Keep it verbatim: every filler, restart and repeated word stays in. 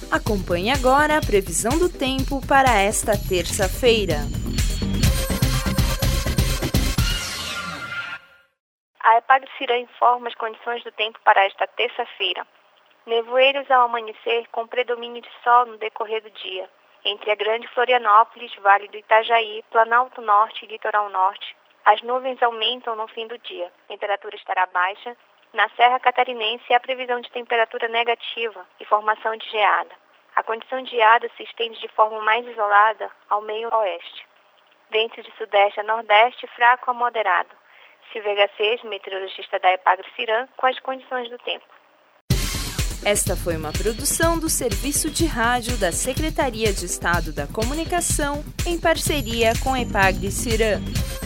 Acompanhe agora a previsão do tempo para esta terça-feira. A EPAGRE-CIRAM informa as condições do tempo para esta terça-feira. Nevoeiros ao amanhecer com predomínio de sol no decorrer do dia, entre a Grande Florianópolis, Vale do Itajaí, Planalto Norte e Litoral Norte. As nuvens aumentam no fim do dia. A temperatura estará baixa. Na Serra Catarinense, há previsão de temperatura negativa e formação de geada. A condição de geada se estende de forma mais isolada ao meio oeste. Vento de sudeste a nordeste, fraco a moderado. Silvia Garcês, meteorologista da EPAGRE-CIRAM, com as condições do tempo. Esta foi uma produção do Serviço de Rádio da Secretaria de Estado da Comunicação, em parceria com a EPAGRE-CIRAM.